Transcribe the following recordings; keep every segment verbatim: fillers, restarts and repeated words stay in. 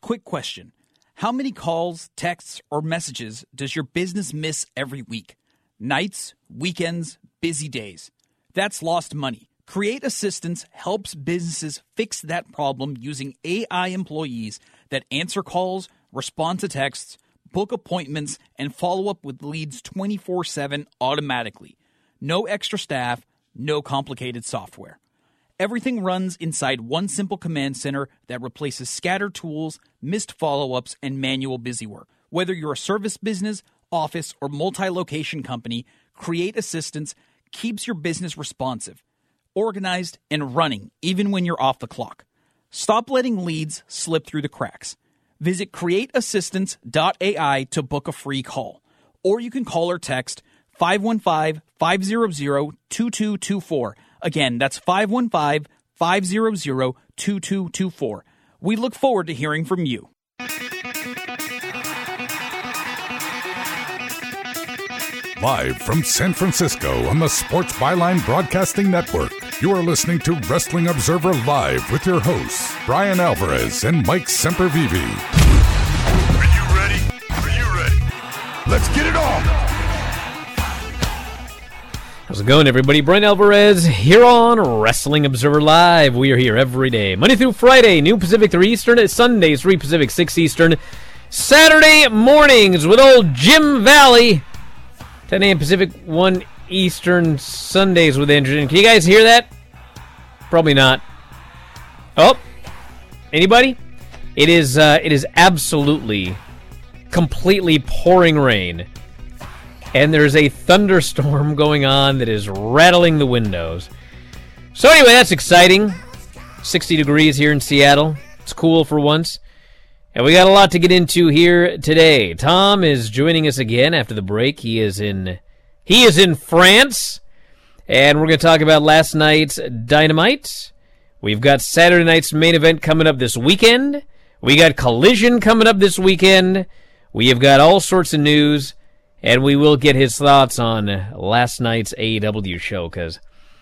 Quick question. How many calls, texts, or messages does your business miss every week? Nights, weekends, busy days. That's lost money. Create Assistance helps businesses fix that problem using A I employees that answer calls, respond to texts, book appointments, and follow up with leads twenty-four seven automatically. No extra staff, no complicated software. Everything runs inside one simple command center that replaces scattered tools, missed follow-ups, and manual busywork. Whether you're a service business, office, or multi-location company, Create Assistance keeps your business responsive, organized, and running even when you're off the clock. Stop letting leads slip through the cracks. Visit create assistance dot A I to book a free call. Or you can call or text five one five, five hundred, two two two four. Again, that's five one five, five hundred, two two two four. We look forward to hearing from you. Live from San Francisco on the Sports Byline Broadcasting Network, you are listening to Wrestling Observer Live with your hosts, Brian Alvarez and Mike Sempervive. Are you ready? Are you ready? Let's get it on! How's it going, everybody? Brian Alvarez here on Wrestling Observer Live. We are here every day, Monday through Friday, noon Pacific, three Eastern, Sundays, three Pacific, six Eastern, Saturday mornings with old Jim Valley, ten a.m. Pacific, one Eastern, Sundays with Andrew. Can you guys hear that? Probably not. Oh, anybody? It is, uh, it is absolutely, completely pouring rain. And there's a thunderstorm going on that is rattling the windows. So anyway, that's exciting. sixty degrees here in Seattle. It's cool for once. And we got a lot to get into here today. Tom is joining us again after the break. He is in he is in France. And we're going to talk about last night's Dynamite. We've got Saturday night's main event coming up this weekend. We got Collision coming up this weekend. We have got all sorts of news. And we will get his thoughts on last night's A E W show, because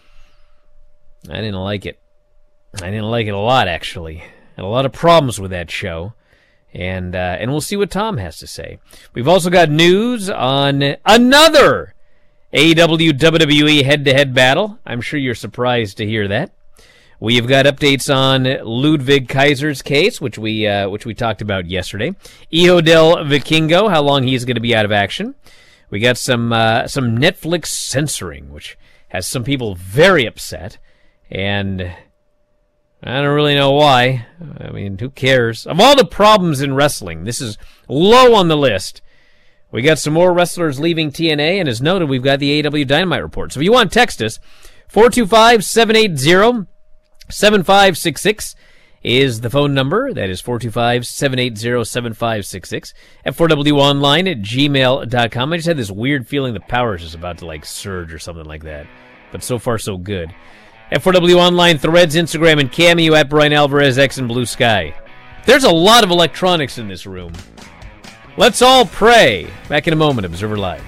I didn't like it. I didn't like it a lot, actually. Had a lot of problems with that show. And uh, and we'll see what Tom has to say. We've also got news on another A E W W W E head-to-head battle. I'm sure you're surprised to hear that. We have got updates on Ludwig Kaiser's case, which we uh, which we talked about yesterday. Hijo del Vikingo, how long he's going to be out of action. We got some uh, some Netflix censoring, which has some people very upset, and I don't really know why. I mean, who cares? Of all the problems in wrestling, this is low on the list. We got some more wrestlers leaving T N A, and as noted, we've got the A E W Dynamite report. So if you want to text us, four two five, seven eight zero, seven five six six is the phone number. That is four two five, seven eight zero, seven five six six. F four W online at gmail dot com. I just had this weird feeling the power is just about to, like, surge or something like that. But so far, so good. F four W online, Threads, Instagram, and Cameo at Brian Alvarez, X, and Blue Sky. There's a lot of electronics in this room. Let's all pray. Back in a moment, Observer Live.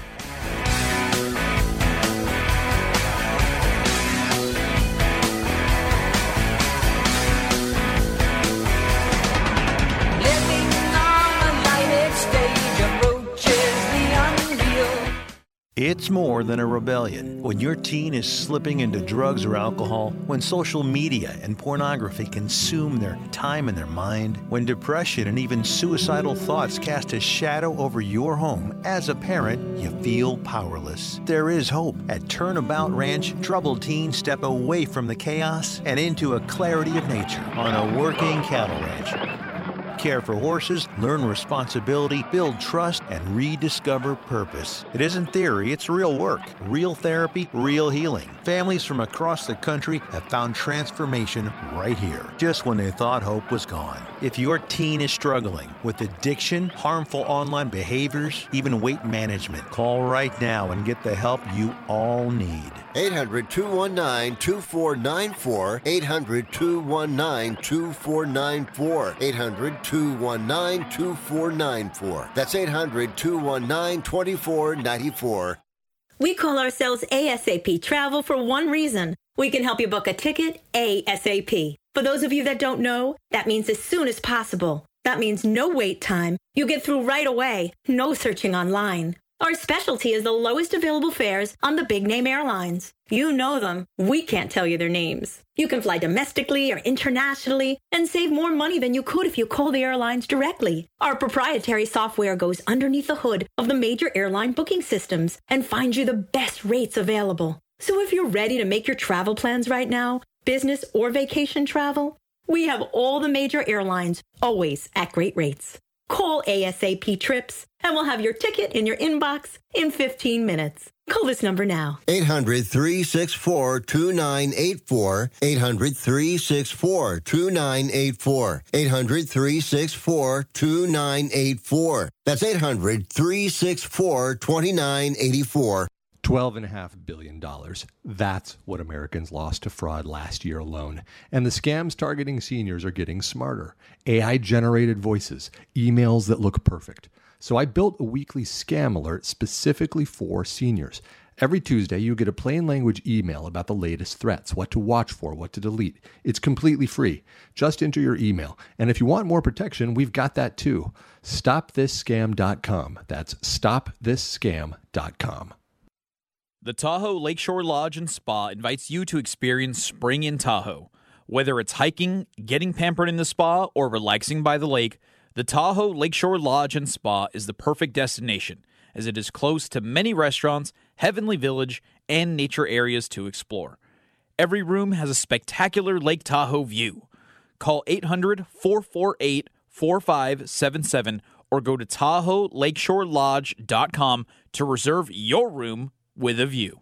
It's more than a rebellion. When your teen is slipping into drugs or alcohol, when social media and pornography consume their time and their mind, when depression and even suicidal thoughts cast a shadow over your home, as a parent, you feel powerless. There is hope. At Turnabout Ranch, troubled teens step away from the chaos and into a clarity of nature on a working cattle ranch. Care for horses, learn responsibility, build trust, and rediscover purpose. It isn't theory, it's real work. Real therapy, real healing. Families from across the country have found transformation right here, just when they thought hope was gone. If your teen is struggling with addiction, harmful online behaviors, even weight management, call right now and get the help you all need. eight hundred, two one nine, two four nine four. eight hundred, two one nine, two four nine four. eight hundred, two one nine, two four nine four. That's eight hundred, two one nine, two four nine four. We call ourselves ASAP Travel for one reason. We can help you book a ticket ASAP. For those of you that don't know, that means as soon as possible. That means no wait time. You get through right away. No searching online. Our specialty is the lowest available fares on the big-name airlines. You know them. We can't tell you their names. You can fly domestically or internationally and save more money than you could if you call the airlines directly. Our proprietary software goes underneath the hood of the major airline booking systems and finds you the best rates available. So if you're ready to make your travel plans right now, business or vacation travel, we have all the major airlines, always at great rates. Call ASAP Trips, and we'll have your ticket in your inbox in fifteen minutes. Call this number now. eight hundred, three six four, two nine eight four. eight hundred, three six four, two nine eight four. eight hundred, three six four, two nine eight four. That's eight hundred, three six four, two nine eight four. twelve point five billion dollars. That's what Americans lost to fraud last year alone. And the scams targeting seniors are getting smarter. A I-generated voices, emails that look perfect. So I built a weekly scam alert specifically for seniors. Every Tuesday, you get a plain language email about the latest threats, what to watch for, what to delete. It's completely free. Just enter your email. And if you want more protection, we've got that too. stop this scam dot com. That's stop this scam dot com. The Tahoe Lakeshore Lodge and Spa invites you to experience spring in Tahoe. Whether it's hiking, getting pampered in the spa, or relaxing by the lake, the Tahoe Lakeshore Lodge and Spa is the perfect destination, as it is close to many restaurants, Heavenly Village, and nature areas to explore. Every room has a spectacular Lake Tahoe view. Call eight hundred, four four eight, four five seven seven or go to Tahoe Lakeshore Lodge dot com to reserve your room with a view.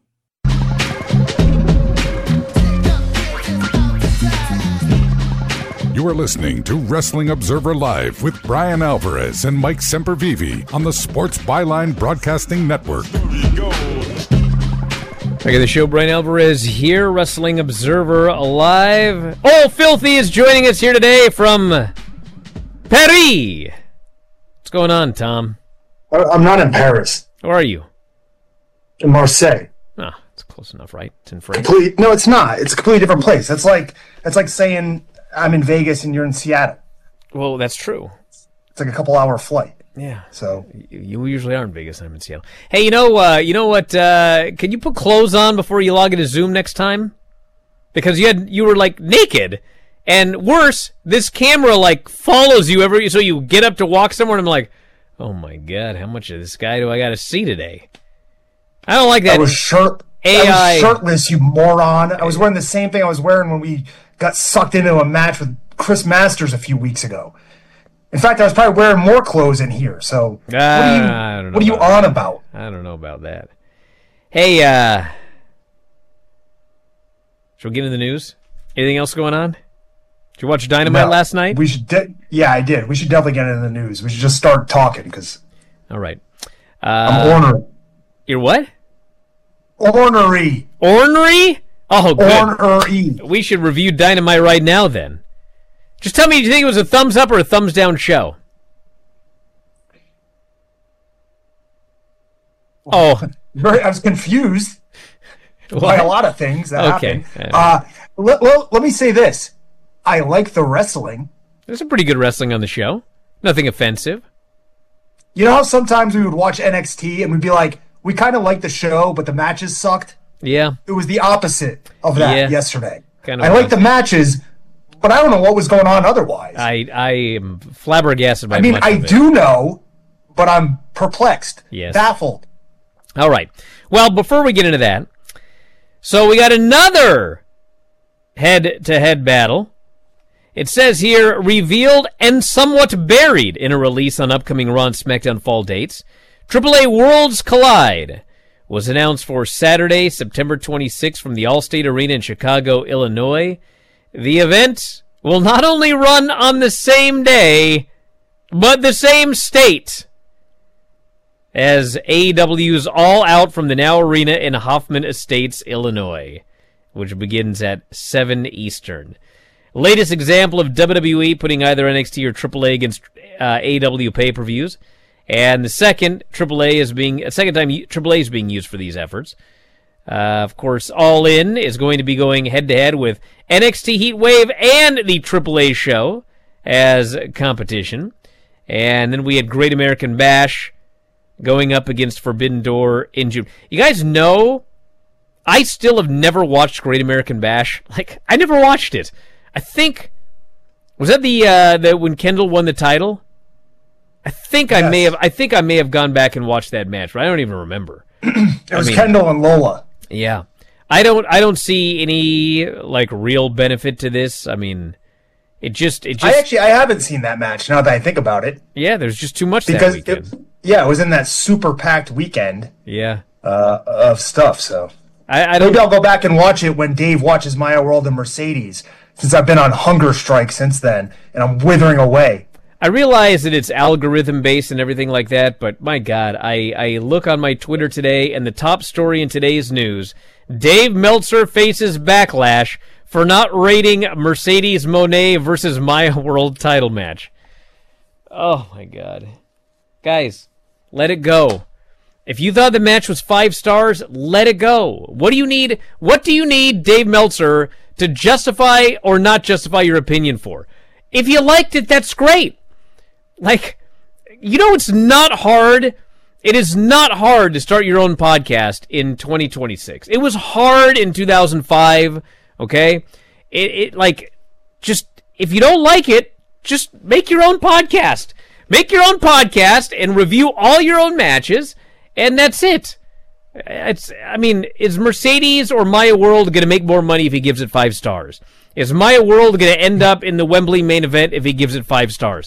You are listening to Wrestling Observer Live with Brian Alvarez and Mike Sempervive on the Sports Byline Broadcasting Network. Back at the show, Brian Alvarez here, Wrestling Observer Live. Oh, Filthy is joining us here today from Paris. What's going on, Tom? I'm not in Paris. Where are you? In Marseille. Oh, it's close enough, right? It's in France. Complete, no, it's not. It's a completely different place. That's like that's like saying I'm in Vegas and you're in Seattle. Well, that's true. It's like a couple hour flight. Yeah. So you usually are in Vegas and I'm in Seattle. Hey, you know, uh, you know what? Uh, can you put clothes on before you log into Zoom next time? Because you had you were like naked, and worse, this camera like follows you every. So you get up to walk somewhere, and I'm like, oh my god, how much of this guy do I got to see today? I don't like that. I was shirt. A I I was shirtless, you moron. I was wearing the same thing I was wearing when we got sucked into a match with Chris Masters a few weeks ago. In fact, I was probably wearing more clothes in here. So uh, what are you, I don't know what are you about on that. about? I don't know about that. Hey, uh, should we get into the news? Anything else going on? Did you watch Dynamite No, last night? We should. De- yeah, I did. We should definitely get into the news. We should just start talking because All right. Uh, I'm ornery. You're what? Ornery. Ornery? Oh, good. Ornery. We should review Dynamite right now, then. Just tell me, do you think it was a thumbs up or a thumbs down show? Oh. Very, I was confused by a lot of things that Okay. happened. Uh, let, well, let me say this. I like the wrestling. There's some pretty good wrestling on the show. Nothing offensive. You know how sometimes we would watch N X T and we'd be like, we kind of liked the show, but the matches sucked? Yeah. It was the opposite of that Yeah. yesterday. Kind of I like was. the matches, but I don't know what was going on otherwise. I I am flabbergasted by I mean, much I of it. do know, but I'm perplexed, Yes. baffled. All right. Well, before we get into that, so we got another head-to-head battle. It says here, revealed and somewhat buried in a release on upcoming Raw and SmackDown fall dates. Triple A Worlds Collide was announced for Saturday, September twenty-sixth from the Allstate Arena in Chicago, Illinois. The event will not only run on the same day, but the same state as A E W's All Out from the Now Arena in Hoffman Estates, Illinois, which begins at seven Eastern. Latest example of W W E putting either N X T or Triple A against uh, A E W pay-per-views. And the second Triple A is being, a second time Triple A is being used for these efforts. Uh, of course, All In is going to be going head-to-head with N X T Heat Wave and the Triple A show as competition. And then we had Great American Bash going up against Forbidden Door in June. You guys know, I still have never watched Great American Bash. Like, I never watched it. I think, was that the, uh, the when Kendall won the title? I think yes. I may have, I think I may have gone back and watched that match, but I don't even remember. It was I mean, Kendall and Lola. Yeah. I don't, I don't see any, like, real benefit to this. I mean, it just, it just. I actually, I haven't seen that match now that I think about it. Yeah, there's just too much because that weekend. It, yeah, it was in that super packed weekend. Yeah. Uh, of stuff, so. I, I don't. Maybe I'll go back and watch it when Dave watches Maya World and Mercedes, since I've been on hunger strike since then, and I'm withering away. I realize that it's algorithm-based and everything like that, but my God, I, I look on my Twitter today, and the top story in today's news, Dave Meltzer faces backlash for not rating Mercedes Moné versus Maya World title match. Oh, my God. Guys, let it go. If you thought the match was five stars, let it go. What do you need? What do you need Dave Meltzer to justify or not justify your opinion for? If you liked it, that's great. Like, you know, it's not hard. It is not hard to start your own podcast in twenty twenty-six. It was hard in two thousand five, okay? It, it like, just, if you don't like it, just make your own podcast. Make your own podcast and review all your own matches, and that's it. It's, I mean, is Mercedes or Maya World going to make more money if he gives it five stars? Is Maya World going to end up in the Wembley main event if he gives it five stars?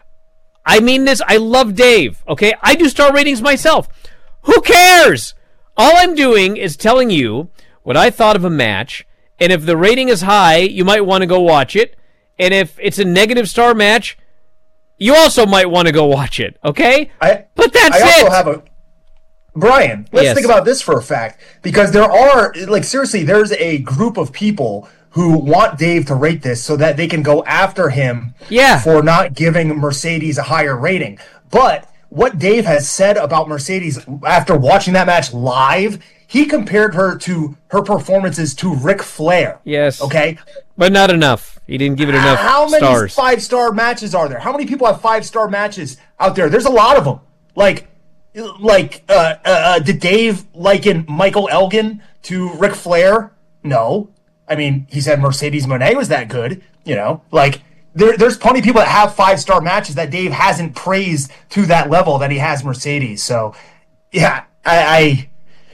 I mean this, I love Dave, okay? I do star ratings myself. Who cares? All I'm doing is telling you what I thought of a match, and if the rating is high, you might want to go watch it, and if it's a negative star match, you also might want to go watch it, okay? I, but that's I also it. have a... Brian, let's Yes. think about this for a fact, because there are, like, seriously, there's a group of people who want Dave to rate this so that they can go after him Yeah. for not giving Mercedes a higher rating. But what Dave has said about Mercedes after watching that match live, he compared her to her performances to Ric Flair. Yes. Okay? But not enough. He didn't give it enough How many stars. five-star matches are there? How many people have five-star matches out there? There's a lot of them. Like, like, uh, uh, uh, did Dave liken Michael Elgin to Ric Flair? No. I mean, he said Mercedes Moné was that good, you know? Like, there, there's plenty of people that have five-star matches that Dave hasn't praised to that level that he has Mercedes. So, yeah, I...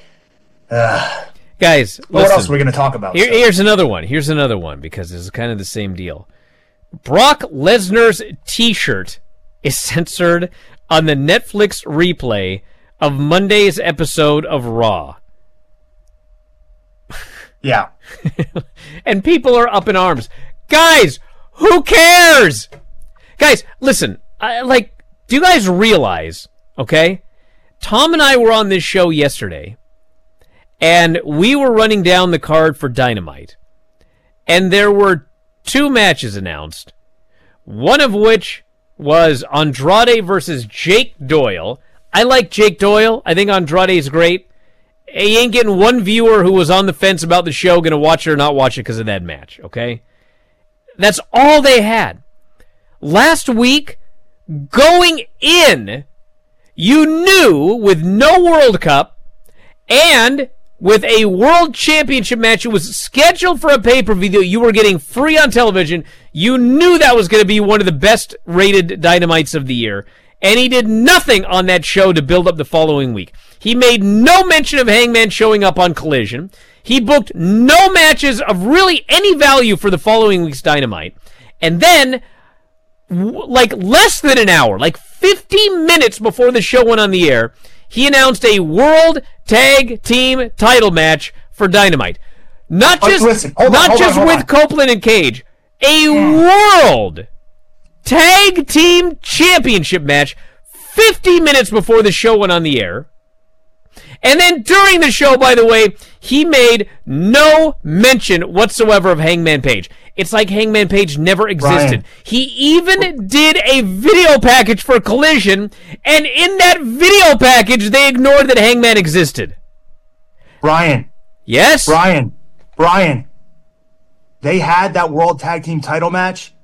I uh, Guys, what listen. else are we going to talk about? Here, so? here's another one. Here's another one, because this is kind of the same deal. Brock Lesnar's t-shirt is censored on the Netflix replay of Monday's episode of Raw. Yeah. And people are up in arms. Guys, who cares? Guys, listen, I, like, do you guys realize, okay? Tom and I were on this show yesterday, and we were running down the card for Dynamite. And there were two matches announced, one of which was Andrade versus Jake Doyle. I like Jake Doyle. I think Andrade's great. He ain't getting one viewer who was on the fence about the show going to watch it or not watch it because of that match, okay? That's all they had. Last week, going in, you knew with no World Cup and with a World Championship match, it was scheduled for a pay-per-view that you were getting free on television. You knew that was going to be one of the best-rated Dynamites of the year. And he did nothing on that show to build up the following week. He made no mention of Hangman showing up on Collision. He booked no matches of really any value for the following week's Dynamite. And then, w- like less than an hour, like fifty minutes before the show went on the air, he announced a World Tag Team title match for Dynamite. Not just, Uh, listen, hold on, not hold on, just hold with on. Copeland and Cage. A World Tag Team Championship match fifty minutes before the show went on the air. And then during the show, by the way, he made no mention whatsoever of Hangman Page. It's like Hangman Page never existed. Brian. He even did a video package for Collision, and in that video package, they ignored that Hangman existed. Brian, Yes? Brian, Brian, they had that World Tag Team title match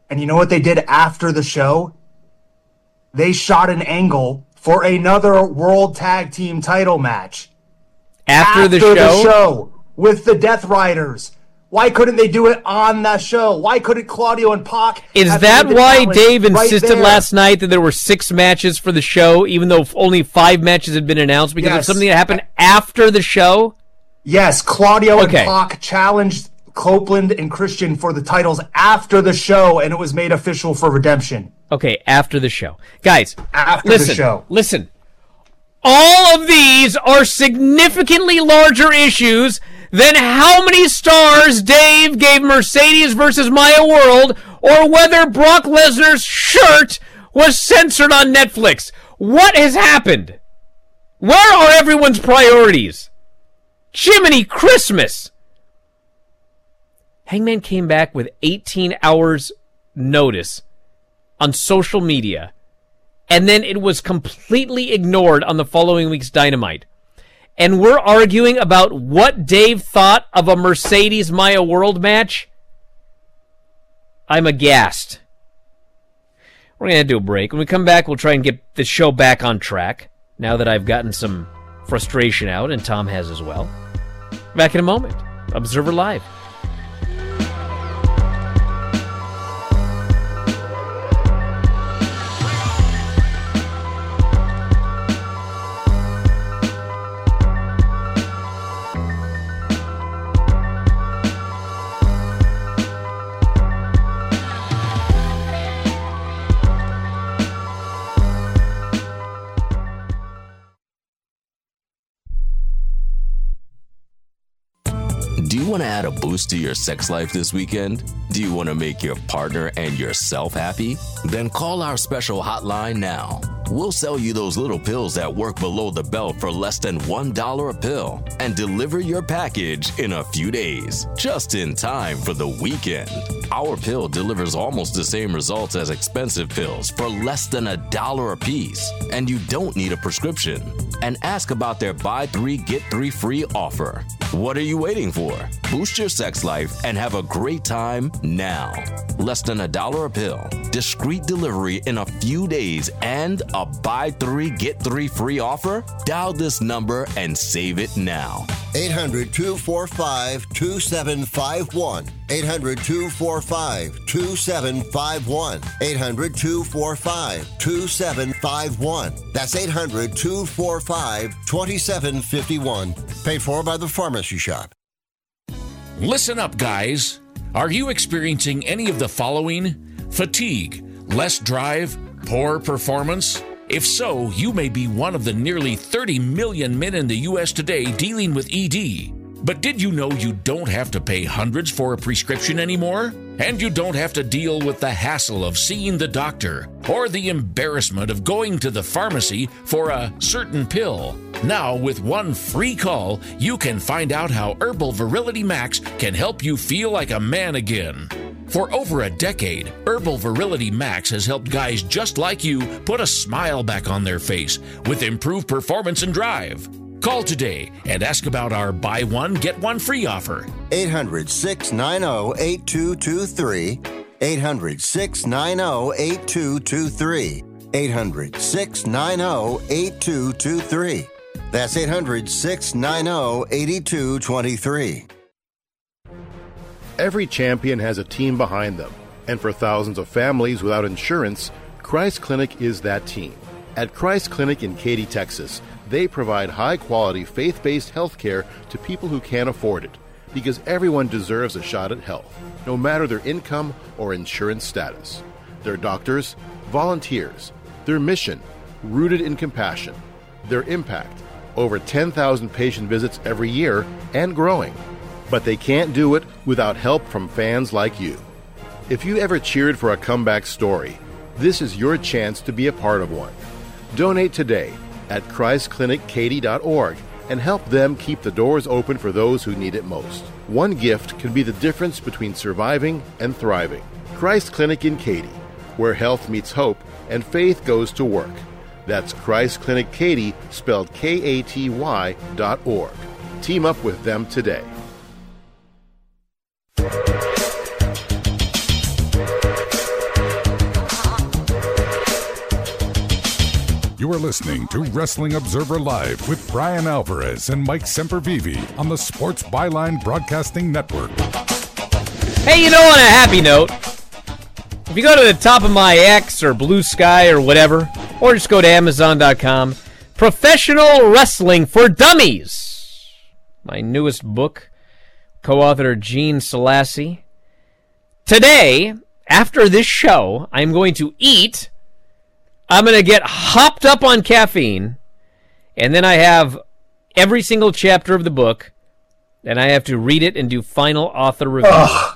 And you know what they did after the show? They shot an angle for another World Tag Team title match. After, after the, show? the show with the Death Riders. Why couldn't they do it on that show? Why couldn't Claudio and Pac? Is that why Dave insisted right last night that there were six matches for the show, even though only five matches had been announced because yes. of something that happened after the show? Yes, Claudio okay. and Pac challenged Copeland and Christian for the titles after the show, and it was made official for Redemption. Okay, after the show. Guys, after listen, the show. Listen. All of these are significantly larger issues than how many stars Dave gave Mercedes versus Maya World or whether Brock Lesnar's shirt was censored on Netflix. What has happened? Where are everyone's priorities? Jiminy Christmas! Hangman came back with eighteen hours notice on social media, and then it was completely ignored on the following week's Dynamite. And we're arguing about what Dave thought of a Mercedes Maya World match? I'm aghast. We're going to do a break. When we come back, we'll try and get the show back on track, now that I've gotten some frustration out, and Tom has as well. Back in a moment. Observer Live. Do you want to add a boost to your sex life this weekend? Do you want to make your partner and yourself happy? Then call our special hotline now. We'll sell you those little pills that work below the belt for less than one dollar a pill and deliver your package in a few days, just in time for the weekend. Our pill delivers almost the same results as expensive pills for less than a dollar a piece, and you don't need a prescription. And ask about their buy three, get three free offer. What are you waiting for? Boost your sex life and have a great time now. Less than a dollar a pill, discreet delivery in a few days, and a buy three, get three free offer? Dial this number and save it now. eight hundred, two four five, two seven five one. eight hundred, two four five, two seven five one. eight hundred, two four five, two seven five one. That's eight hundred, two four five, two seven five one. Paid for by the Pharmacy Shop. Listen up, guys. Are you experiencing any of the following? Fatigue, less drive, poor performance? If so, you may be one of the nearly thirty million men in the U S today dealing with E D. But did you know you don't have to pay hundreds for a prescription anymore? And you don't have to deal with the hassle of seeing the doctor or the embarrassment of going to the pharmacy for a certain pill. Now, with one free call, you can find out how Herbal Virility Max can help you feel like a man again. For over a decade, Herbal Virility Max has helped guys just like you put a smile back on their face with improved performance and drive. Call today and ask about our buy one, get one free offer. eight hundred, six nine zero, eight two two three. eight hundred, six nine zero, eight two two three. eight hundred, six nine zero, eight two two three. That's eight hundred, six nine zero, eight two two three. Every champion has a team behind them, and for thousands of families without insurance, Christ Clinic is that team. At Christ Clinic in Katy, Texas, they provide high-quality, faith-based health care to people who can't afford it, because everyone deserves a shot at health, no matter their income or insurance status. Their doctors, volunteers, their mission, rooted in compassion, their impact, over ten thousand patient visits every year and growing. But they can't do it without help from fans like you. If you ever cheered for a comeback story, this is your chance to be a part of one. Donate today at christ clinic katy dot org and help them keep the doors open for those who need it most. One gift can be the difference between surviving and thriving. Christ Clinic in Katy, where health meets hope and faith goes to work. That's Christ Clinic Katy, spelled K A T Y dot org. Team up with them today. You are listening to Wrestling Observer Live with Brian Alvarez and Mike Sempervive on the Sports Byline Broadcasting Network. Hey, you know, on a happy note, if you go to the top of my X or Blue Sky or whatever, or just go to Amazon dot com, Professional Wrestling for Dummies, my newest book, co-author Gene Selassie. Today, after this show, I'm going to eat, I'm going to get hopped up on caffeine, and then I have every single chapter of the book, and I have to read it and do final author review. Ugh.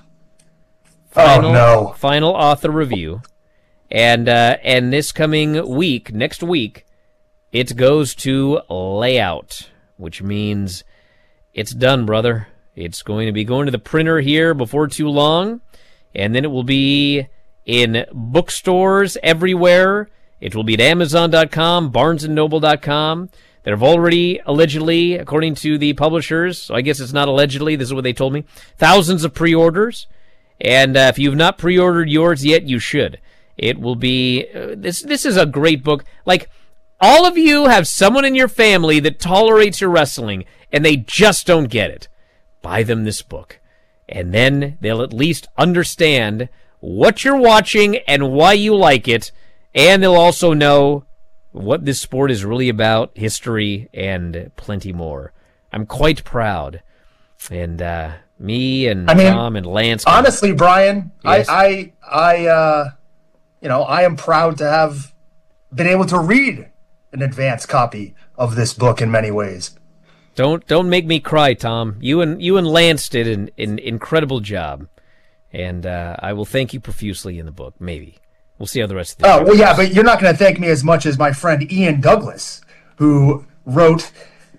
Final, oh, no. Final author review. And, uh, and this coming week, next week, it goes to layout, which means it's done, brother. It's going to be going to the printer here before too long, and then it will be in bookstores everywhere. It will be at Amazon dot com, Barnes and Noble dot com. That have already, allegedly, according to the publishers, so I guess it's not allegedly, this is what they told me, thousands of pre-orders. And uh, if you've not pre-ordered yours yet, you should. It will be, uh, this This is a great book. Like, all of you have someone in your family that tolerates your wrestling, and they just don't get it. Buy them this book. And then they'll at least understand what you're watching and why you like it, and they'll also know what this sport is really about, history, and plenty more. I'm quite proud. And uh, me and I mean, Tom and Lance. Honestly, Brian, Yes. I, I, I, uh, you know, I am proud to have been able to read an advanced copy of this book in many ways. Don't don't make me cry, Tom. You and you and Lance did an, an incredible job, and uh, I will thank you profusely in the book. Maybe we'll see how the rest of the Oh, show well, yeah, goes. but you're not going to thank me as much as my friend Ian Douglas, who wrote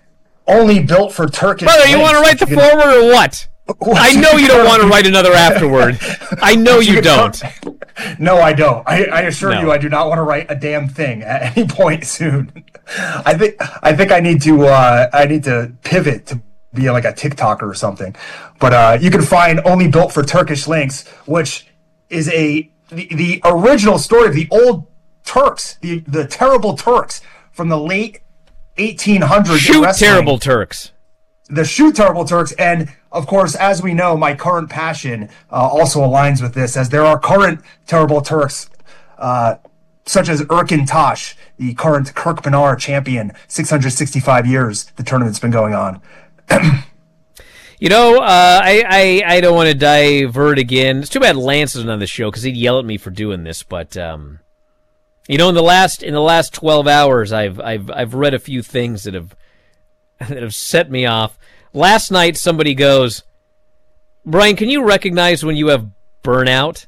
Only Built for Turkish Brother, you Links, want to write the which you can- forward or what? I know you don't want to write another afterward. I know you don't. No, I don't. I, I assure No. you, I do not want to write a damn thing at any point soon. I think I think I need to uh, I need to pivot to be like a TikToker or something. But uh, you can find Only Built for Turkish Links, which is a the, the original story of the old Turks, the the terrible Turks from the late eighteen hundreds. in Shoot wrestling. terrible Turks. The Shoot Terrible Turks, and of course, as we know, my current passion uh, also aligns with this, as there are current Terrible Turks, uh, such as Erkin Tosh, the current Kirk Bernard champion, six hundred sixty-five years the tournament's been going on. You know, uh, I, I I don't want to divert again. It's too bad Lance isn't on the show because he'd yell at me for doing this. But um, you know, in the last in the last twelve hours, I've I've I've read a few things that have that have set me off. Last night, somebody goes, Brian, can you recognize when you have burnout?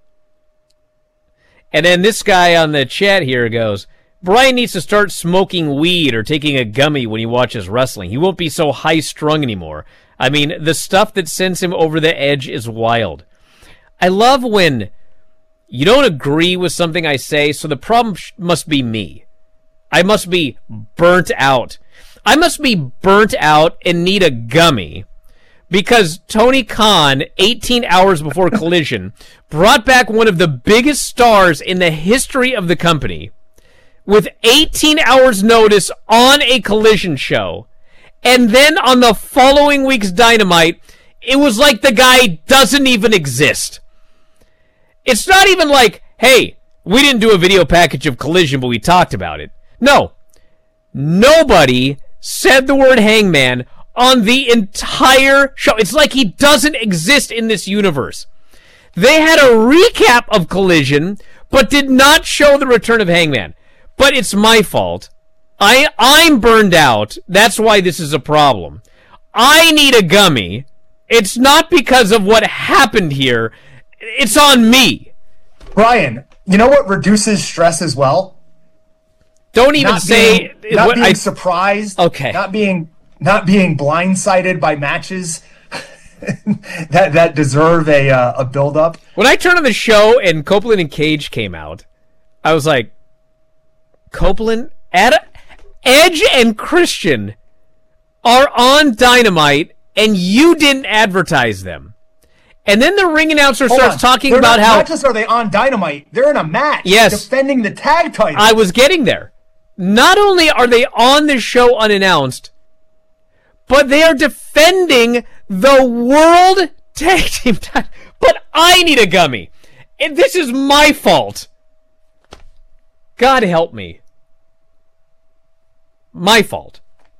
And then this guy on the chat here goes, Brian needs to start smoking weed or taking a gummy when he watches wrestling. He won't be so high-strung anymore. I mean, the stuff that sends him over the edge is wild. I love when you don't agree with something I say, so the problem sh- must be me. I must be burnt out. I must be burnt out and need a gummy because Tony Khan, eighteen hours before Collision, brought back one of the biggest stars in the history of the company with eighteen hours notice on a Collision show. And then on the following week's Dynamite, it was like the guy doesn't even exist. It's not even like, hey, we didn't do a video package of Collision, but we talked about it. No. Nobody said the word Hangman on the entire show. It's like he doesn't exist in this universe. They had a recap of Collision, but did not show the return of Hangman. But it's my fault. I, I'm burned out. That's why this is a problem. I need a gummy. It's not because of what happened here. It's on me. Brian, you know what reduces stress as well? Don't even not say being, not what being I, surprised. Okay. Not being not being blindsided by matches that that deserve a uh, a build up. When I turned on the show and Copeland and Cage came out, I was like, Copeland, Ad- Edge, and Christian are on Dynamite, and you didn't advertise them. And then the ring announcer Hold starts on. talking They're about not, how not just are they on Dynamite, they're in a match. Yes. Defending the tag title. I was getting there. not only are they on the show unannounced, but they are defending the World Tag Team title. But I need a gummy. And this is my fault. God help me. My fault.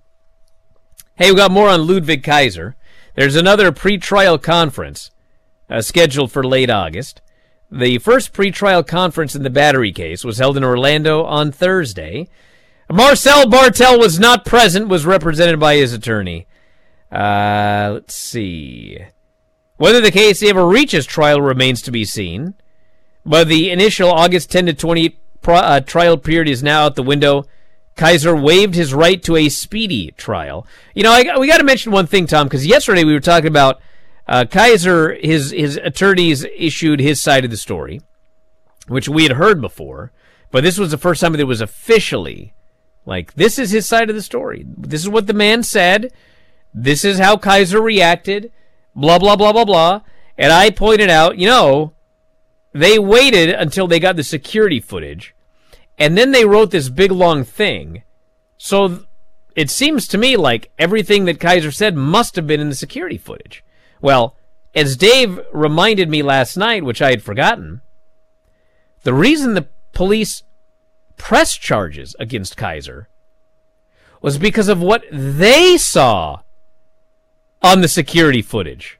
Hey, we got more on Ludwig Kaiser. There's another pre-trial conference uh, scheduled for late August. The first pre-trial conference in the Battery case was held in Orlando on Thursday. Marcel Bartel was not present, was represented by his attorney. Uh, let's see. Whether the case ever reaches trial remains to be seen, but the initial August tenth to twentieth pro- uh, trial period is now out the window. Kaiser waived his right to a speedy trial. You know, I, we got to mention one thing, Tom, because yesterday we were talking about uh, Kaiser, his, his attorneys issued his side of the story, which we had heard before, but this was the first time that it was officially, like, this is his side of the story. This is what the man said. This is how Kaiser reacted, blah, blah, blah, blah, blah. And I pointed out, you know, they waited until they got the security footage, and then they wrote this big, long thing. So it seems to me like everything that Kaiser said must have been in the security footage. Well, as Dave reminded me last night, which I had forgotten, the reason the police pressed charges against Kaiser was because of what they saw on the security footage.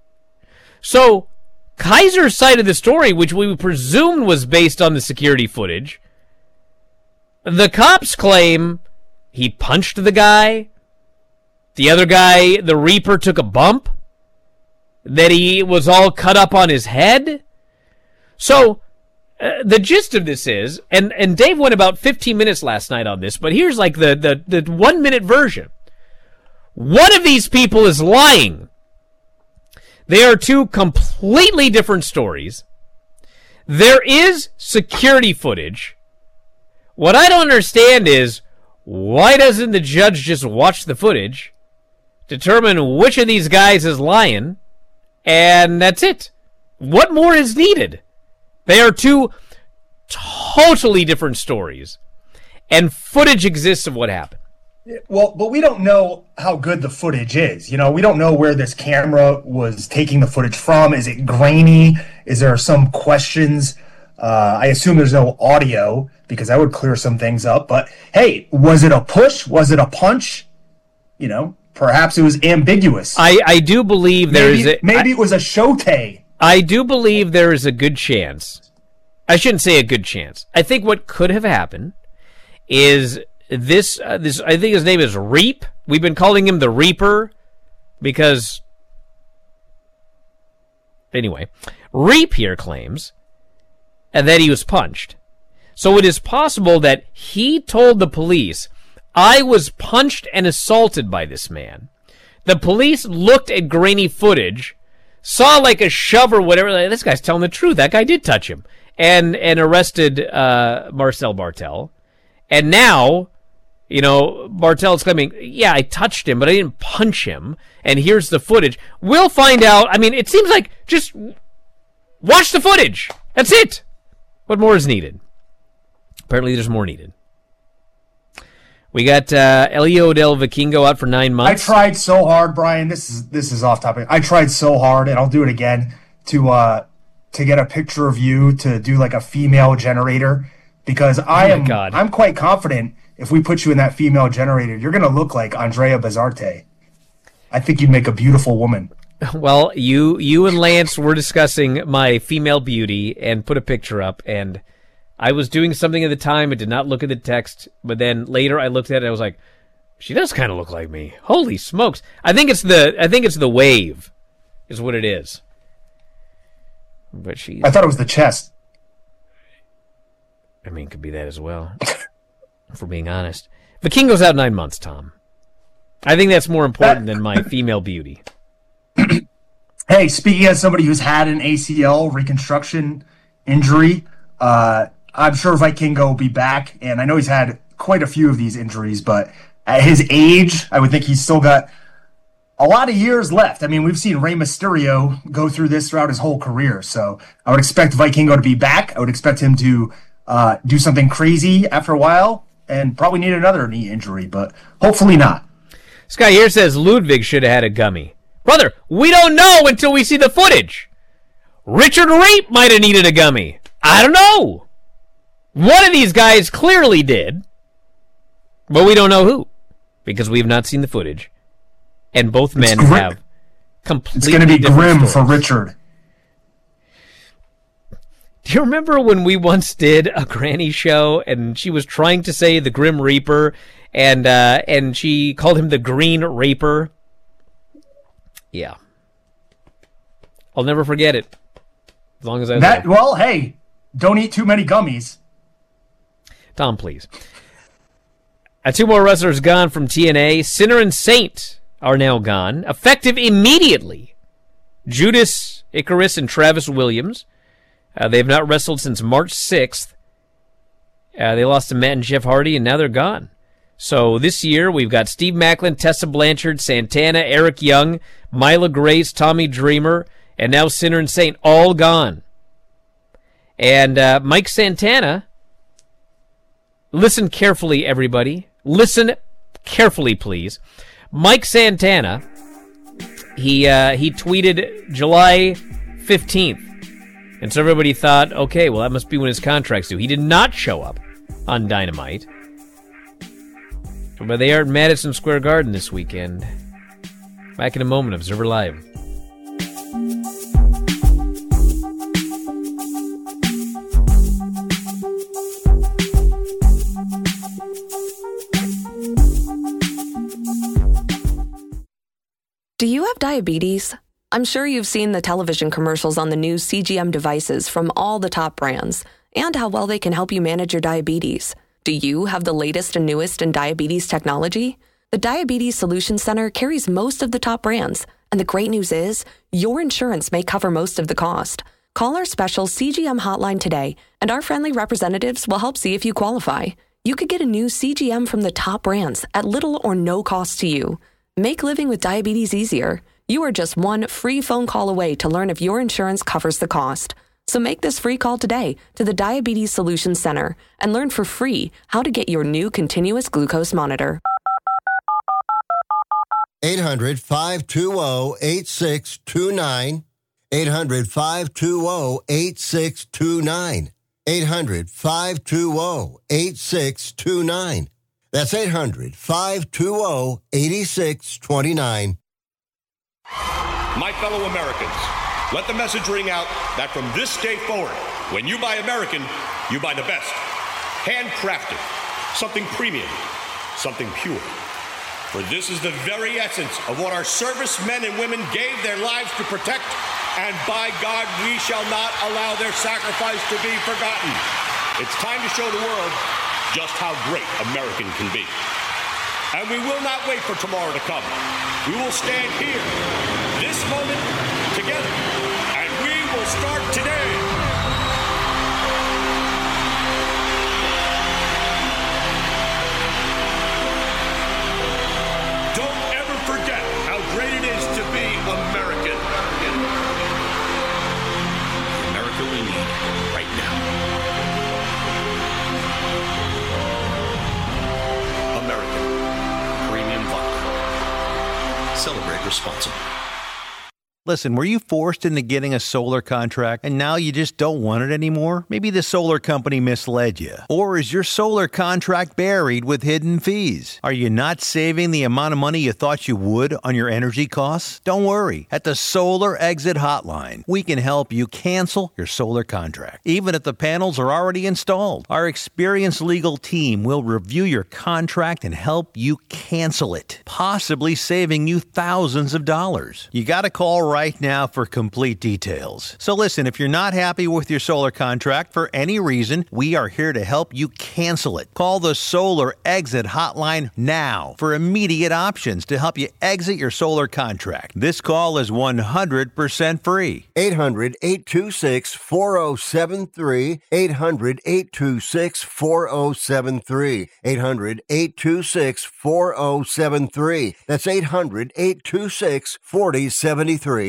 So Kaiser's side of the story, which we presumed was based on the security footage, the cops claim he punched the guy, the other guy, the Reaper, took a bump, that he was all cut up on his head. So uh, the gist of this is, and, and Dave went about fifteen minutes last night on this, but here's like the, the, the one-minute version. One of these people is lying. They are two completely different stories. There is security footage. What I don't understand is, why doesn't the judge just watch the footage, determine which of these guys is lying, and that's it? What more is needed? They are two totally different stories, and footage exists of what happened. Well, but we don't know how good the footage is. You know, we don't know where this camera was taking the footage from. Is it grainy? Is there some questions? Uh, I assume there's no audio, because that would clear some things up. But, hey, was it a push? Was it a punch? You know, perhaps it was ambiguous. I, I do believe there maybe, is a... Maybe I, it was a shote. I do believe there is a good chance. I shouldn't say a good chance. I think what could have happened is this, uh, this. I think his name is Reap. We've been calling him the Reaper because... Anyway, Reap here claims that he was punched. So it is possible that he told the police, I was punched and assaulted by this man. The police looked at grainy footage, saw like a shove or whatever. Like, this guy's telling the truth. That guy did touch him. And and arrested uh, Marcel Bartel. And now, you know, Bartel's claiming, yeah, I touched him, but I didn't punch him. And here's the footage. We'll find out. I mean, it seems like just watch the footage. That's it. What more is needed? Apparently there's more needed. We got uh, Elio Del Vikingo out for nine months. I tried so hard, Brian. This is this is off topic. I tried so hard, and I'll do it again, to uh, to get a picture of you to do like a female generator, because I oh am God. I'm quite confident if we put you in that female generator, you're going to look like Andrea Bazarte. I think you'd make a beautiful woman. Well, you you and Lance were discussing my female beauty and put a picture up, and I was doing something at the time. I did not look at the text, but then later I looked at it and I was like, she does kind of look like me. Holy smokes. I think it's the I think it's the wave is what it is. But she I thought it was the chest. I mean, it could be that as well. For being honest. Vikingo's out nine months, Tom. I think that's more important than my female beauty. Hey, speaking as somebody who's had an A C L reconstruction injury, uh, I'm sure Vikingo will be back, and I know he's had quite a few of these injuries, but at his age, I would think he's still got a lot of years left. I mean, we've seen Rey Mysterio go through this throughout his whole career, so I would expect Vikingo to be back. I would expect him to uh, do something crazy after a while, and probably need another knee injury, but hopefully not. This guy here says Ludwig should have had a gummy. Brother, we don't know until we see the footage. Richard Rape might have needed a gummy. I don't know. One of these guys clearly did, but we don't know who because we have not seen the footage. And both men have completely It's going to be grim stories. for Richard. Do you remember when we once did a granny show and she was trying to say the Grim Reaper and uh, and she called him the Green Raper? Yeah. I'll never forget it. As long as I That live. Well, hey, don't eat too many gummies. Tom, please. Uh, two more wrestlers gone from T N A. Sinner and Saint are now gone, effective immediately. Judas Icarus and Travis Williams. Uh, they have not wrestled since March sixth. Uh, they lost to Matt and Jeff Hardy, and now they're gone. So this year, we've got Steve Macklin, Tessa Blanchard, Santana, Eric Young, Mila Grace, Tommy Dreamer, and now Sinner and Saint, all gone. And uh, Mike Santana, listen carefully, everybody. Listen carefully, please. Mike Santana, he uh, he tweeted July fifteenth. And so everybody thought, okay, well, that must be when his contract's due. He did not show up on Dynamite. But they are at Madison Square Garden this weekend. Back in a moment, Observer Live. Do you have diabetes? I'm sure you've seen the television commercials on the new C G M devices from all the top brands and how well they can help you manage your diabetes. Do you have the latest and newest in diabetes technology? The Diabetes Solutions Center carries most of the top brands, and the great news is your insurance may cover most of the cost. Call our special C G M hotline today, and our friendly representatives will help see if you qualify. You could get a new C G M from the top brands at little or no cost to you. Make living with diabetes easier. You are just one free phone call away to learn if your insurance covers the cost. So make this free call today to the Diabetes Solutions Center and learn for free how to get your new continuous glucose monitor. eight hundred, five two zero, eight six two nine. eight hundred, five two zero, eight six two nine. eight hundred, five two zero, eight six two nine. That's eight hundred, five two zero, eight six two nine. My fellow Americans, let the message ring out that from this day forward, when you buy American, you buy the best. Handcrafted, something premium, something pure. For this is the very essence of what our servicemen and women gave their lives to protect, and by God, we shall not allow their sacrifice to be forgotten. It's time to show the world just how great American can be. And we will not wait for tomorrow to come. We will stand here, this moment, together, and we will start today. Don't ever forget how great it is to be American. America we need right now. American Premium Vodka. Celebrate responsibly. Listen, were you forced into getting a solar contract and now you just don't want it anymore? Maybe the solar company misled you. Or is your solar contract buried with hidden fees? Are you not saving the amount of money you thought you would on your energy costs? Don't worry. At the Solar Exit Hotline, we can help you cancel your solar contract, even if the panels are already installed. Our experienced legal team will review your contract and help you cancel it, possibly saving you thousands of dollars. You got to call right now for complete details. So listen, if you're not happy with your solar contract for any reason, we are here to help you cancel it. Call the Solar Exit Hotline now for immediate options to help you exit your solar contract. This call is one hundred percent free. eight hundred, eight two six, four oh seven three. eight hundred, eight two six, four oh seven three. eight hundred, eight two six, four oh seven three. That's eight hundred, eight two six, four oh seven three.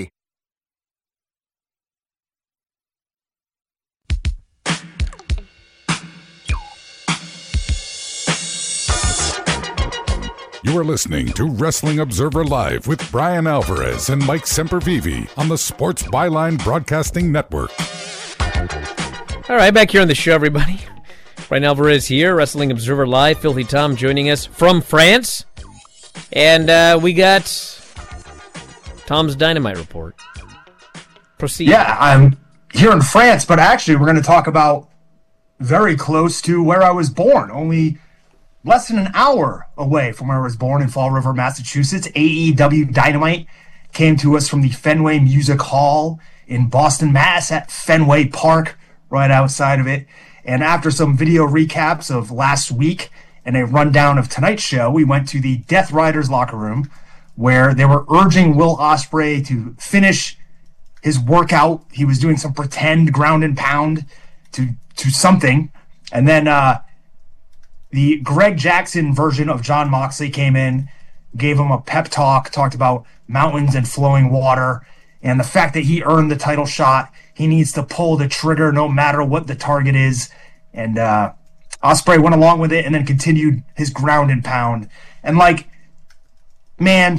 You are listening to Wrestling Observer Live with Brian Alvarez and Mike Sempervive on the Sports Byline Broadcasting Network. All right, back here on the show, everybody. Brian Alvarez here, Wrestling Observer Live. Filthy Tom joining us from France. And uh, we got Tom's Dynamite Report. Proceed. Yeah, I'm here in France, but actually we're going to talk about very close to where I was born. Only less than an hour away from where I was born in Fall River, Massachusetts. A E W Dynamite came to us from the Fenway Music Hall in Boston, Mass. At Fenway Park, right outside of it. And after some video recaps of last week and a rundown of tonight's show, we went to the Death Riders locker room where they were urging Will Ospreay to finish his workout. He was doing some pretend ground and pound to, to something. And then, uh, the Greg Jackson version of Jon Moxley came in, gave him a pep talk, talked about mountains and flowing water, and the fact that he earned the title shot. He needs to pull the trigger no matter what the target is. And uh, Ospreay went along with it and then continued his ground and pound. And, like, man,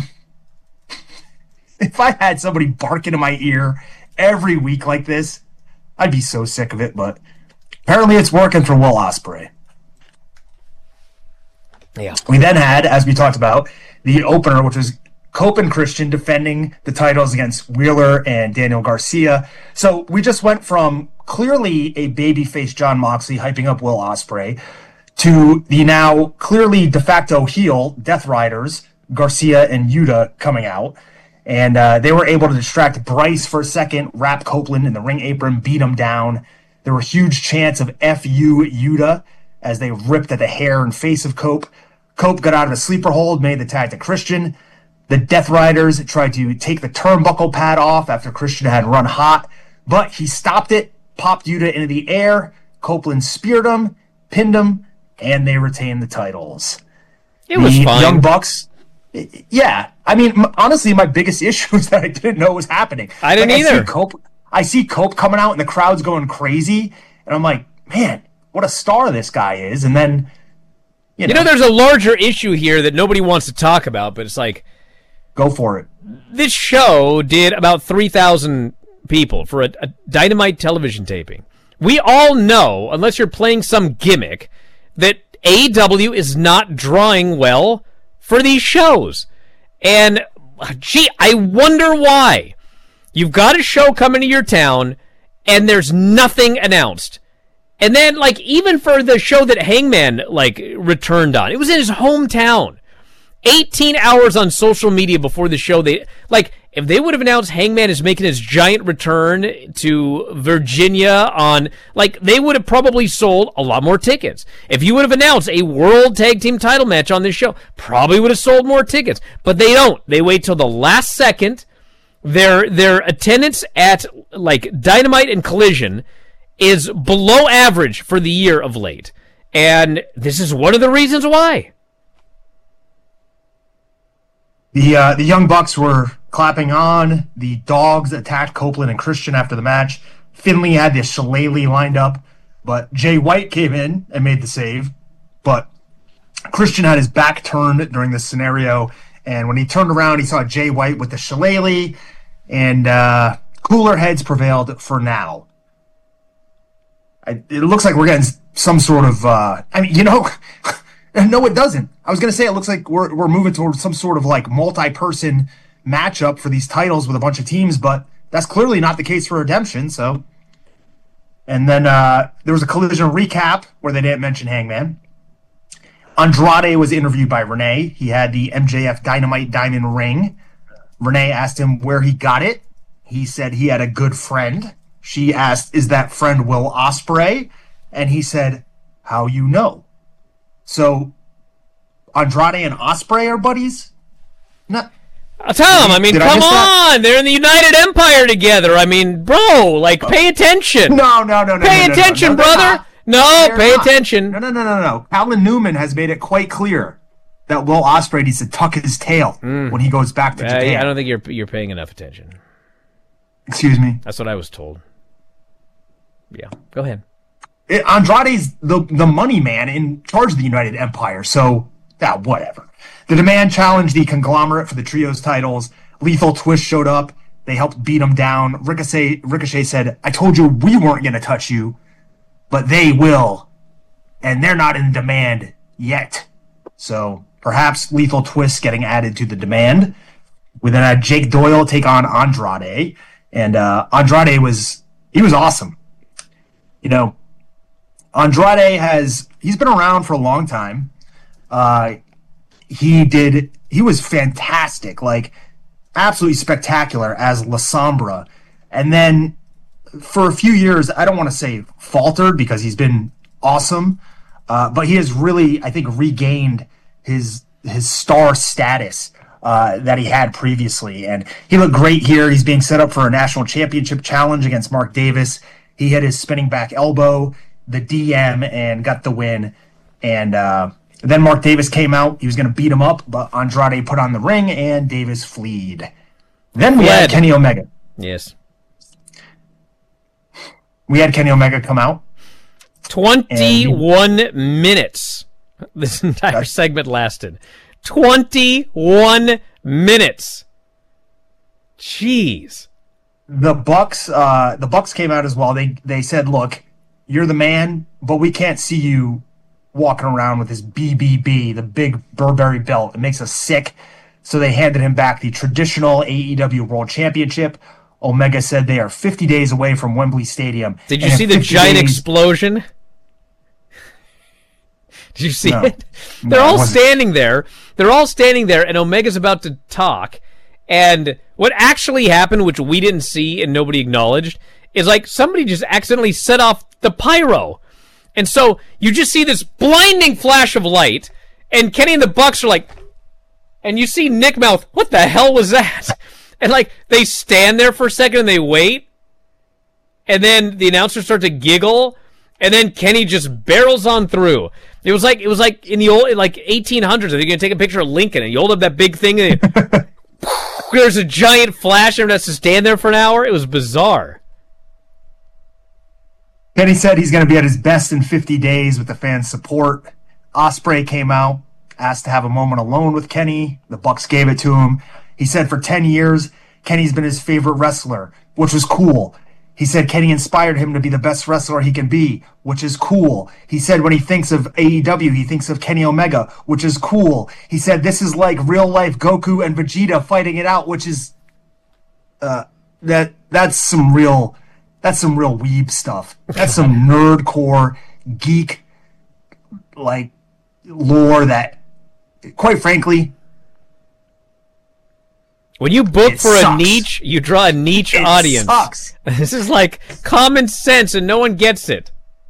if I had somebody barking in my ear every week like this, I'd be so sick of it. But apparently it's working for Will Ospreay. Yeah. We then had, as we talked about, the opener, which was Cope and Christian defending the titles against Wheeler and Daniel Garcia. So we just went from clearly a babyface Jon Moxley hyping up Will Ospreay to the now clearly de facto heel Death Riders, Garcia and Yuta, coming out. And uh, they were able to distract Bryce for a second, wrap Copeland in the ring apron, beat him down. There were huge chants of F U Yuta as they ripped at the hair and face of Cope. Cope got out of a sleeper hold, made the tag to Christian. The Death Riders tried to take the turnbuckle pad off after Christian had run hot, but he stopped it, popped Yuta into the air. Copeland speared him, pinned him, and they retained the titles. It was the fine. Young Bucks, yeah. I mean, m- honestly, my biggest issue is that I didn't know what was happening. I didn't like, either. I see, Cope, I see Cope coming out and the crowd's going crazy, and I'm like, man, what a star this guy is. And then, you know, You know, there's a larger issue here that nobody wants to talk about, but it's like... Go for it. This show did about three thousand people for a, a Dynamite television taping. We all know, unless you're playing some gimmick, that A E W is not drawing well for these shows. And, gee, I wonder why. You've got a show coming to your town, and there's nothing announced. And then, like, even for the show that Hangman, like, returned on, it was in his hometown. eighteen hours on social media before the show. They, like, if they would have announced Hangman is making his giant return to Virginia on, like, they would have probably sold a lot more tickets. If you would have announced a World Tag Team title match on this show, probably would have sold more tickets. But they don't. They wait till the last second. Their, their attendance at, like, Dynamite and Collision is below average for the year of late. And this is one of the reasons why. The uh, the Young Bucks were clapping on. The Dogs attacked Copeland and Christian after the match. Finley had the Shillelagh lined up, but Jay White came in and made the save. But Christian had his back turned during this scenario, and when he turned around, he saw Jay White with the Shillelagh, and uh, cooler heads prevailed for now. I, it looks like we're getting some sort of, uh, I mean, you know, no, it doesn't. I was going to say it looks like we're we're moving towards some sort of like multi-person matchup for these titles with a bunch of teams, but that's clearly not the case for Redemption. So, and then uh, there was a Collision recap where they didn't mention Hangman. Andrade was interviewed by Renee. He had the M J F Dynamite Diamond ring. Renee asked him where he got it. He said he had a good friend. She asked, is that friend Will Ospreay? And he said, how you know? So, Andrade and Ospreay are buddies? No. Uh, Tom, I mean, Did I come miss that? on. They're in the United Empire together. I mean, bro, like, pay attention. No, no, no, no. Pay no, no, attention, no, no, brother. they're not. No, They're pay not. attention. No, no, no, no, no. Alan Newman has made it quite clear that Will Ospreay needs to tuck his tail when he goes back to Uh, Japan. yeah, I don't think you're you're paying enough attention. Excuse me? That's what I was told. Yeah, go ahead. It, Andrade's the the money man in charge of the United Empire, so ah, whatever. The Demand challenged the Conglomerate for the trios titles. Lethal Twist showed up. They helped beat him down. Ricochet, Ricochet said, I told you we weren't going to touch you, but they will. And they're not in Demand yet. So perhaps Lethal Twist getting added to the Demand. We then had Jake Doyle take on Andrade. And uh, Andrade was, he was awesome. You know, Andrade has, he's been around for a long time. Uh, he did, he was fantastic, like absolutely spectacular as La Sombra. And then for a few years, I don't want to say faltered because he's been awesome, uh, but he has really, I think, regained his his star status uh, that he had previously. And he looked great here. He's being set up for a national championship challenge against Mark Davis. He had his spinning back elbow, the D M, and got the win. And uh, then Mark Davis came out. He was going to beat him up, but Andrade put on the ring, and Davis fled. Then we had Kenny Omega. Yes. We had Kenny Omega come out. twenty-one minutes this entire segment lasted. twenty-one minutes. Jeez. The Bucks, uh, the Bucks came out as well. They they said, "Look, you're the man, but we can't see you walking around with this B B B, the big Burberry belt. It makes us sick." So they handed him back the traditional A E W World Championship. Omega said they are fifty days away from Wembley Stadium. Did you see the giant days... explosion? Did you see no. it? They're no, all standing there. They're all standing there, and Omega's about to talk. And what actually happened, which we didn't see and nobody acknowledged, is like somebody just accidentally set off the pyro. And so you just see this blinding flash of light, and Kenny and the Bucks are like, and you see Nick mouth, what the hell was that? And like they stand there for a second and they wait, and then the announcers start to giggle, and then Kenny just barrels on through. It was like it was like in the old like eighteen hundreds. I think you're gonna take a picture of Lincoln and you hold up that big thing and it, there's a giant flash and everyone has to stand there for an hour. It was bizarre. Kenny said he's going to be at his best in fifty days with the fans' support. Ospreay came out, asked to have a moment alone with Kenny. The Bucks gave it to him. He said for ten years, Kenny's been his favorite wrestler, which was cool. He said Kenny inspired him to be the best wrestler he can be, which is cool. He said when he thinks of A E W, he thinks of Kenny Omega, which is cool. He said this is like real-life Goku and Vegeta fighting it out, which is... Uh, that that's some real... That's some real weeb stuff. That's some nerdcore, geek, like, lore that, quite frankly... When you book it for sucks. a niche, you draw a niche it audience. Sucks. This is like common sense and no one gets it.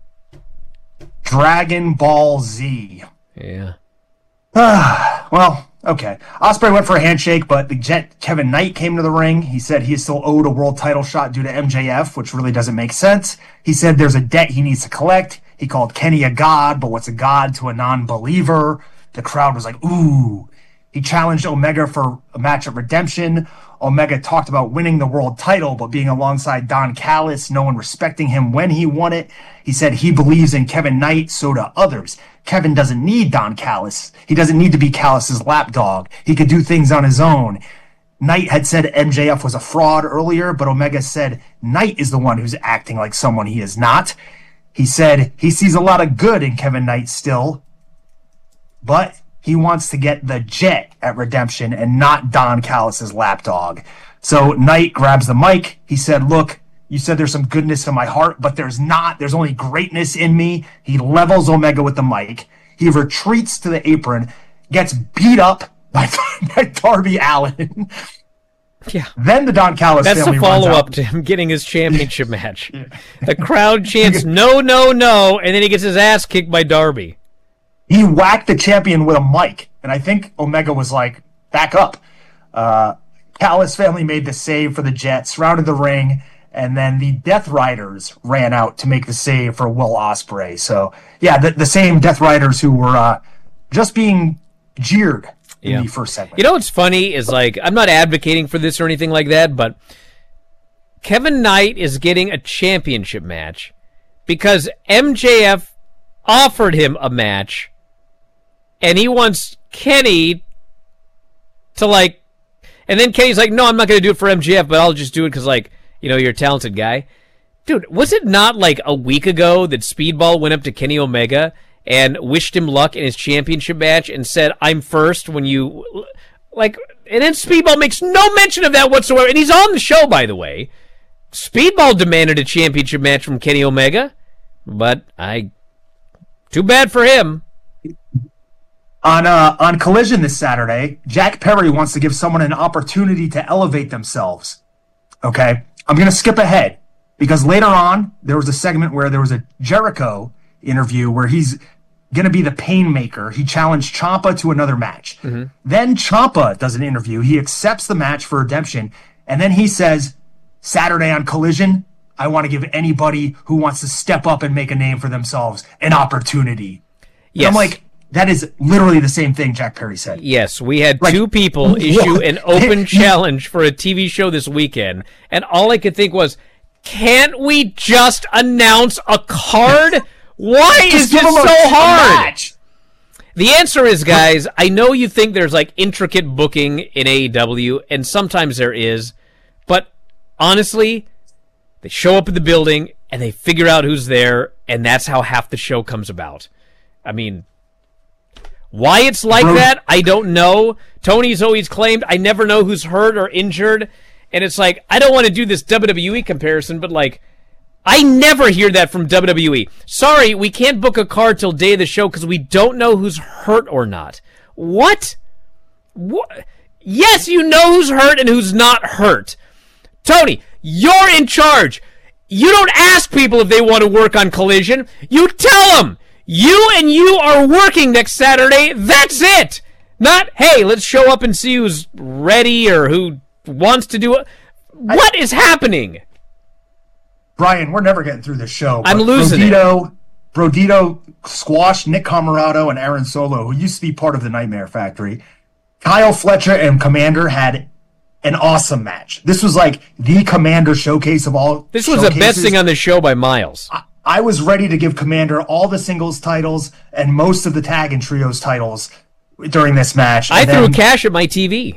Dragon Ball Z. Yeah. Well, okay. Ospreay went for a handshake, but the Jet Kevin Knight came to the ring. He said he is still owed a world title shot due to M J F, which really doesn't make sense. He said there's a debt he needs to collect. He called Kenny a god, but what's a god to a non-believer? The crowd was like, ooh. He challenged Omega for a match at Redemption. Omega talked about winning the world title, but being alongside Don Callis, no one respecting him when he won it. He said he believes in Kevin Knight, so do others. Kevin doesn't need Don Callis. He doesn't need to be Callis' lapdog. He could do things on his own. Knight had said M J F was a fraud earlier, but Omega said Knight is the one who's acting like someone he is not. He said he sees a lot of good in Kevin Knight still, but he wants to get the Jet at Redemption and not Don Callis' lapdog. So Knight grabs the mic. He said, look, you said there's some goodness in my heart, but there's not. There's only greatness in me. He levels Omega with the mic. He retreats to the apron, gets beat up by, by Darby Allin. Yeah. Then the Don Callis That's family the runs follow-up out. to him getting his championship match. The crowd chants, no, no, no, and then he gets his ass kicked by Darby. He whacked the champion with a mic, and I think Omega was like, back up. Uh, Callis family made the save for the Jet, surrounded the ring, and then the Death Riders ran out to make the save for Will Ospreay. So, yeah, the, the same Death Riders who were uh, just being jeered in Yeah. the first segment. You know what's funny is, like, I'm not advocating for this or anything like that, but Kevin Knight is getting a championship match because M J F offered him a match and he wants Kenny to, like, and then Kenny's like, no, I'm not going to do it for M J F, but I'll just do it because, like, you know, you're a talented guy. Dude, was it not, like, a week ago that Speedball went up to Kenny Omega and wished him luck in his championship match and said, I'm first when you, like, and then Speedball makes no mention of that whatsoever, and he's on the show, by the way. Speedball demanded a championship match from Kenny Omega, but I, too bad for him. On uh, on Collision this Saturday, Jack Perry wants to give someone an opportunity to elevate themselves. Okay? I'm going to skip ahead because later on, there was a segment where there was a Jericho interview where he's going to be the Painmaker. He challenged Ciampa to another match. Mm-hmm. Then Ciampa does an interview. He accepts the match for redemption, and then he says, Saturday on Collision, I want to give anybody who wants to step up and make a name for themselves an opportunity. Yes. And I'm like, that is literally the same thing Jack Perry said. Yes, we had like, two people issue an open challenge for a T V show this weekend, and all I could think was, can't we just announce a card? Why is this so hard? Match. The answer is, guys, I know you think there's like intricate booking in A E W, and sometimes there is, but honestly, they show up at the building and they figure out who's there, and that's how half the show comes about. I mean, why it's like Bro. that, I don't know. Tony's always claimed, I never know who's hurt or injured, and it's like, I don't want to do this W W E comparison, but like, I never hear that from W W E. Sorry, we can't book a card till day of the show because we don't know who's hurt or not. What? What? Yes, you know who's hurt and who's not hurt. Tony, you're in charge. You don't ask people if they want to work on Collision. You tell them. You and you are working next Saturday. That's it. Not, hey, let's show up and see who's ready or who wants to do it. What is happening? Brian, we're never getting through this show. I'm losing Brodito, it. Brodito squashed Nick Camarado and Aaron Solo, who used to be part of the Nightmare Factory. Kyle Fletcher and Commander had an awesome match. This was like the Commander showcase of all This was showcases. the best thing on the show by miles. I, I was ready to give Commander all the singles titles and most of the tag and trios titles during this match. I and threw then cash at my T V.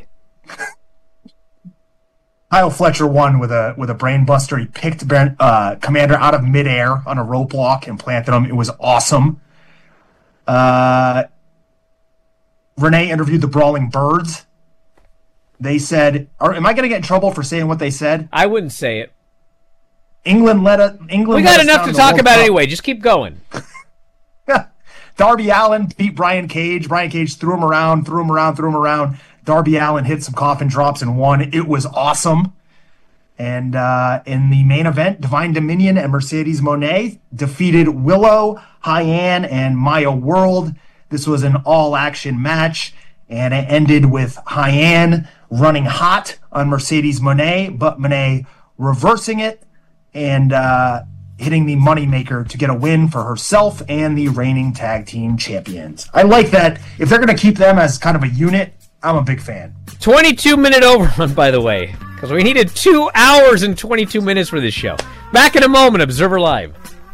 Kyle Fletcher won with a with a brain buster. He picked uh, Commander out of midair on a rope walk and planted him. It was awesome. Uh, Renee interviewed the Brawling Birds. They said, or am I going to get in trouble for saying what they said? I wouldn't say it. England let a, England. We got let enough us to down talk World about Cup. anyway. Just keep going. Darby Allin beat Brian Cage. Brian Cage threw him around, threw him around, threw him around. Darby Allin hit some coffin drops and won. It was awesome. And uh, in the main event, Divine Dominion and Mercedes Moné defeated Willow, Hyann, and Maya World. This was an all-action match, and it ended with Hyann running hot on Mercedes Moné, but Moné reversing it and uh, hitting the moneymaker to get a win for herself and the reigning tag team champions. I like that. If they're going to keep them as kind of a unit, I'm a big fan. twenty-two minute overrun, by the way, because we needed two hours and twenty-two minutes for this show. Back in a moment, Observer Live.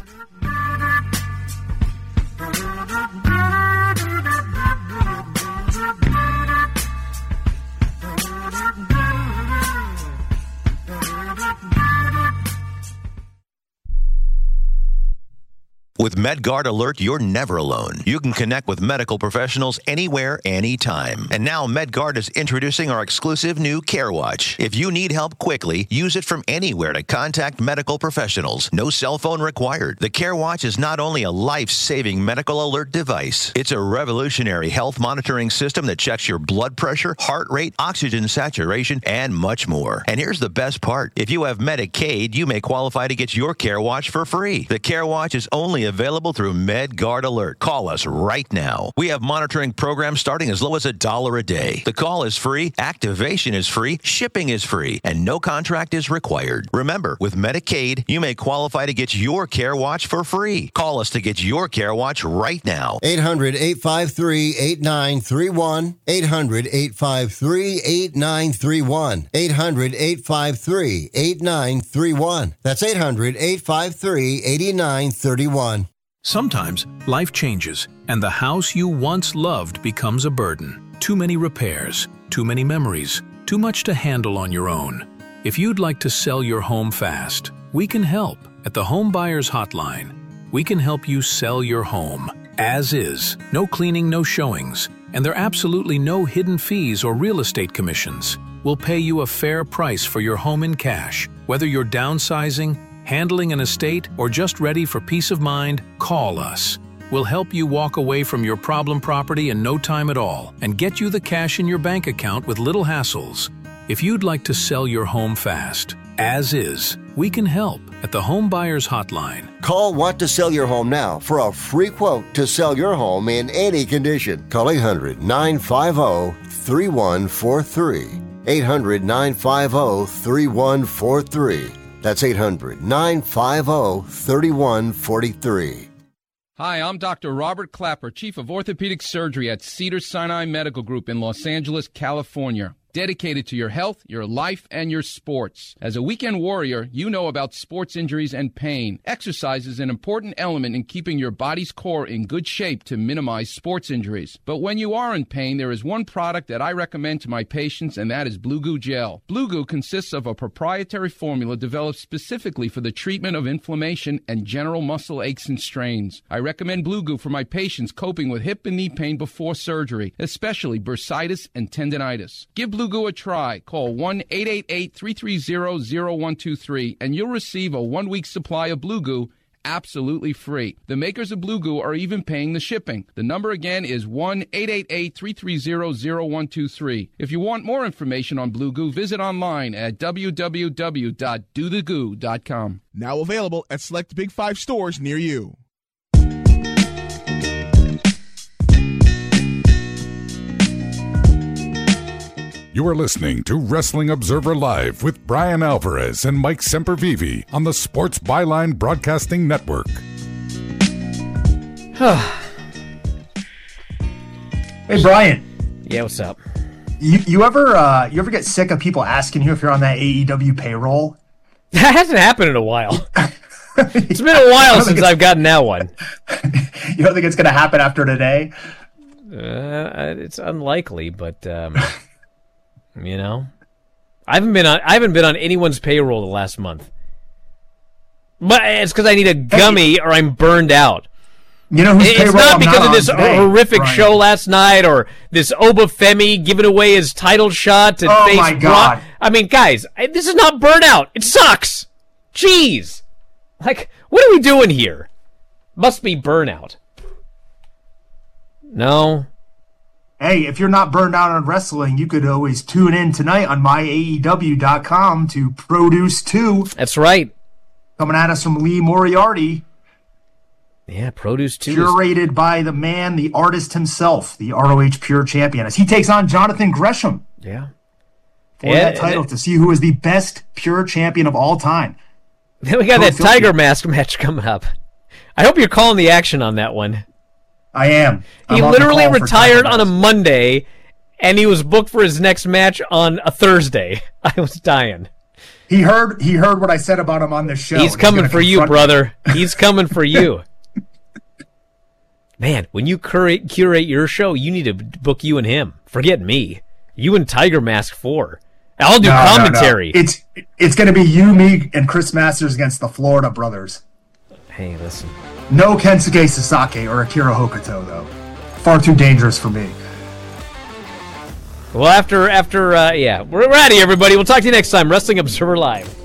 With MedGuard Alert, you're never alone. You can connect with medical professionals anywhere, anytime. And now MedGuard is introducing our exclusive new CareWatch. If you need help quickly, use it from anywhere to contact medical professionals. No cell phone required. The CareWatch is not only a life-saving medical alert device, it's a revolutionary health monitoring system that checks your blood pressure, heart rate, oxygen saturation, and much more. And here's the best part. If you have Medicaid, you may qualify to get your CareWatch for free. The CareWatch is only available through MedGuard Alert. Call us right now. We have monitoring programs starting as low as a dollar a day. The call is free, activation is free, shipping is free, and no contract is required. Remember, with Medicaid, you may qualify to get your CareWatch for free. Call us to get your CareWatch right now. eight hundred, eight five three, eight nine three one. eight hundred, eight five three, eight nine three one. eight hundred, eight five three, eight nine three one. That's eight hundred, eight five three, eight nine three one. Sometimes life changes, and the house you once loved becomes a burden. Too many repairs, too many memories, too much to handle on your own. If you'd like to sell your home fast, we can help at the Home Buyers Hotline. We can help you sell your home as is, no cleaning, no showings, and there are absolutely no hidden fees or real estate commissions. We'll pay you a fair price for your home in cash. Whether you're downsizing, handling an estate, or just ready for peace of mind, call us. We'll help you walk away from your problem property in no time at all and get you the cash in your bank account with little hassles. If you'd like to sell your home fast, as is, we can help at the Home Buyers Hotline. Call Want to Sell Your Home now for a free quote to sell your home in any condition. Call eight hundred, nine five zero, three one four three. eight hundred, nine five zero, three one four three. That's eight hundred, nine five zero, three one four three. Hi, I'm Doctor Robert Clapper, Chief of Orthopedic Surgery at Cedars-Sinai Medical Group in Los Angeles, California. Dedicated to your health, your life, and your sports. As a weekend warrior, you know about sports injuries and pain. Exercise is an important element in keeping your body's core in good shape to minimize sports injuries. But when you are in pain, there is one product that I recommend to my patients, and that is Blue Goo Gel. Blue Goo consists of a proprietary formula developed specifically for the treatment of inflammation and general muscle aches and strains. I recommend Blue Goo for my patients coping with hip and knee pain before surgery, especially bursitis and tendinitis. Give Blue Blue Goo a try. Call one eight eight eight, three three zero, zero one two three and you'll receive a one-week supply of Blue Goo absolutely free. The makers of Blue Goo are even paying the shipping. The number again is one eight eight eight, three three zero, zero one two three. If you want more information on Blue Goo, visit online at w w w dot do the goo dot com. Now available at select Big Five stores near you. You are listening to Wrestling Observer Live with Brian Alvarez and Mike Sempervive on the Sports Byline Broadcasting Network. Hey, Brian. Yeah, what's up? You you ever uh, you ever get sick of people asking you if you're on that A E W payroll? That hasn't happened in a while. It's been a while since I've gotten that one. You don't think it's going to happen after today? Uh, it's unlikely, but um, you know, I haven't been on. I haven't been on anyone's payroll the last month. But it's because I need a gummy or I'm burned out. You know who's It's payroll not I'm because not of this on today, horrific Brian. show last night or this Obafemi giving away his title shot to Oh face my Brock. God. I mean, guys, I, this is not burnout. It sucks. Jeez. Like, what are we doing here? Must be burnout. No. Hey, if you're not burned out on wrestling, you could always tune in tonight on my A E W dot com to Produce two. That's right. Coming at us from Lee Moriarty. Yeah, Produce two. Curated by the man, the artist himself, the R O H Pure Champion, as he takes on Jonathan Gresham Yeah. for Yeah, that title to see who is the best Pure Champion of all time. Then we got that Philadelphia. Tiger Mask match coming up. I hope you're calling the action on that one. I am. He I'm on the literally call for retired Tiger on a Mask. Monday, and he was booked for his next match on a Thursday. I was dying. He heard. He heard what I said about him on this show. He's and coming gonna for you, confront me. brother. He's coming for you. Man, when you curate, curate your show, you need to book you and him. Forget me. You and Tiger Mask four. I'll do No, no, no. commentary. It's it's going to be you, me, and Chris Masters against the Florida Brothers. Hey, listen. No Kensuke Sasaki or Akira Hokuto, though. Far too dangerous for me. Well, after, after, uh, yeah, we're, we're out of here, everybody. We'll talk to you next time. Wrestling Observer Live.